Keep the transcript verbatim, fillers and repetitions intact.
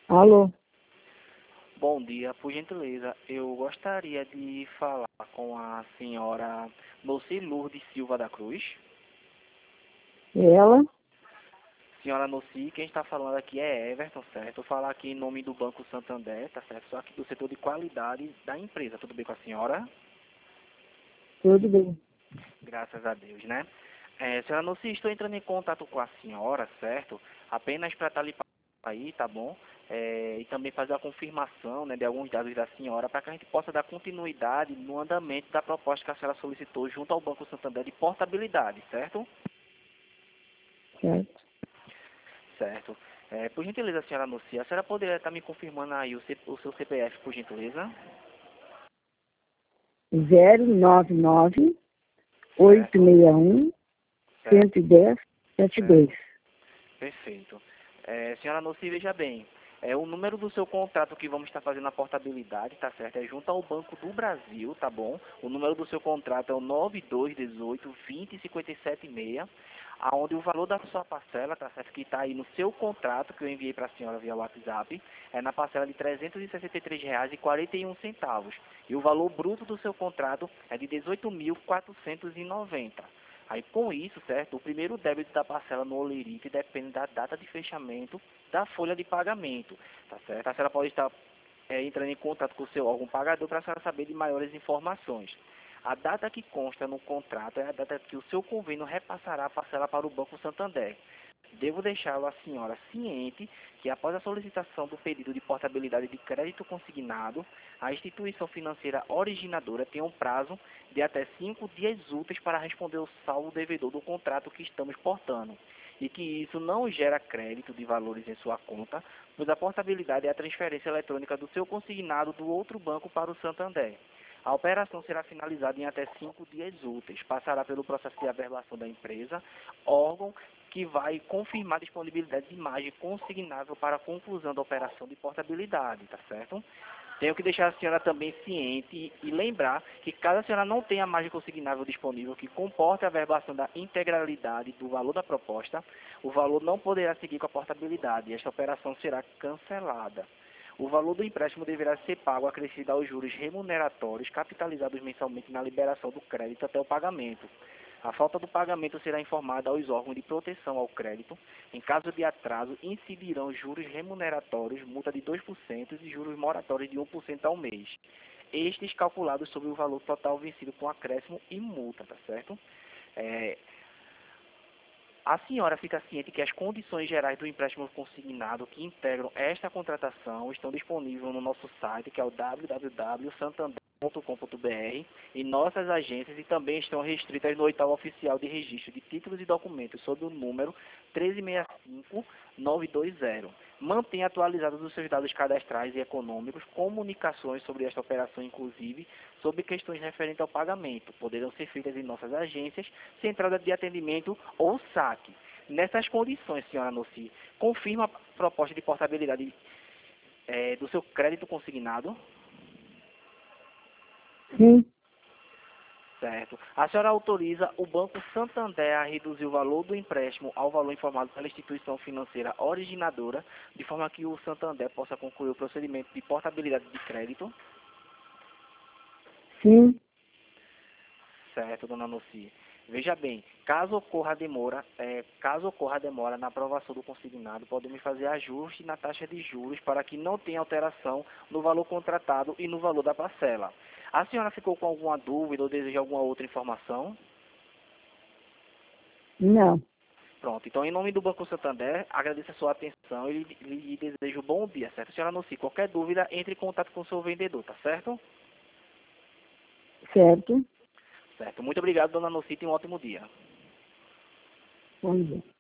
Alô? Bom dia, por gentileza, eu gostaria de falar com a senhora Noci Lourdes Silva da Cruz. Ela? Senhora Noci, quem está falando aqui é Everton, certo? Eu falo aqui em nome do Banco Santander, tá certo? Só aqui do setor de qualidade da empresa. Tudo bem com a senhora? Tudo bem. Graças a Deus, né? É, senhora Noci, estou entrando em contato com a senhora, certo? Apenas para estar lhe passando aí, tá bom? É, e também fazer a confirmação, né, de alguns dados da senhora para que a gente possa dar continuidade no andamento da proposta que a senhora solicitou junto ao Banco Santander de portabilidade, certo? Certo. Certo. É, por gentileza, senhora Noci, a senhora poderia estar me confirmando aí o, C- o seu C P F, por gentileza? Zero nove nove oito Certo? seis um Certo. um zero um sete dois. Certo. Perfeito. É, senhora Noci, veja bem, é, o número do seu contrato que vamos estar fazendo a portabilidade, tá certo? É junto ao Banco do Brasil, tá bom? O número do seu contrato é o nove dois um oito, dois zero cinco sete seis, aonde o valor da sua parcela, tá certo? Que está aí no seu contrato, que eu enviei para a senhora via WhatsApp, é na parcela de trezentos e sessenta e três reais e quarenta e um centavos. E o valor bruto do seu contrato é de dezoito mil quatrocentos e noventa. Aí, com isso, certo, o primeiro débito da parcela no Olerite depende da data de fechamento da folha de pagamento, tá certo? A senhora pode estar é, entrando em contato com o seu órgão pagador para a senhora saber de maiores informações. A data que consta no contrato é a data que o seu convênio repassará a parcela para o Banco Santander. Devo deixá-lo a senhora ciente que após a solicitação do pedido de portabilidade de crédito consignado, a instituição financeira originadora tem um prazo de até cinco dias úteis para responder o saldo devedor do contrato que estamos portando, e que isso não gera crédito de valores em sua conta, pois a portabilidade é a transferência eletrônica do seu consignado do outro banco para o Santander. A operação será finalizada em até cinco dias úteis. Passará pelo processo de averbação da empresa, órgão que vai confirmar a disponibilidade de imagem consignável para a conclusão da operação de portabilidade, tá certo? Tenho que deixar a senhora também ciente e lembrar que caso a senhora não tenha a margem consignável disponível que comporte a averbação da integralidade do valor da proposta, o valor não poderá seguir com a portabilidade e esta operação será cancelada. O valor do empréstimo deverá ser pago acrescido aos juros remuneratórios capitalizados mensalmente na liberação do crédito até o pagamento. A falta do pagamento será informada aos órgãos de proteção ao crédito. Em caso de atraso, incidirão juros remuneratórios, multa de dois por cento e juros moratórios de um por cento ao mês. Estes calculados sobre o valor total vencido com acréscimo e multa, tá certo? É, a senhora fica ciente que as condições gerais do empréstimo consignado que integram esta contratação estão disponíveis no nosso site, que é o w w w ponto santander ponto com ponto b r, e nossas agências, e também estão restritas no oitavo oficial de registro de títulos e documentos sob o número um três seis cinco nove dois zero. Mantenha atualizados os seus dados cadastrais e econômicos, comunicações sobre esta operação, inclusive sobre questões referentes ao pagamento. Poderão ser feitas em nossas agências, centrada de atendimento ou saque. Nessas condições, senhora Noci, confirma a proposta de portabilidade eh, do seu crédito consignado? Sim, Certo. A senhora autoriza o Banco Santander a reduzir o valor do empréstimo ao valor informado pela instituição financeira originadora, de forma que o Santander possa concluir o procedimento de portabilidade de crédito? sim, Certo, dona Noci. Veja bem, caso ocorra a demora, é, caso ocorra a demora na aprovação do consignado, podemos fazer ajuste na taxa de juros para que não tenha alteração no valor contratado e no valor da parcela. A senhora ficou com alguma dúvida ou deseja alguma outra informação? não. Pronto, então em nome do Banco Santander, agradeço a sua atenção e lhe, lhe desejo um bom dia, certo? Senhora Noci, qualquer dúvida, entre em contato com o seu vendedor, tá certo? Certo. Certo. Muito obrigado, dona Noci, e um ótimo dia. Bom dia.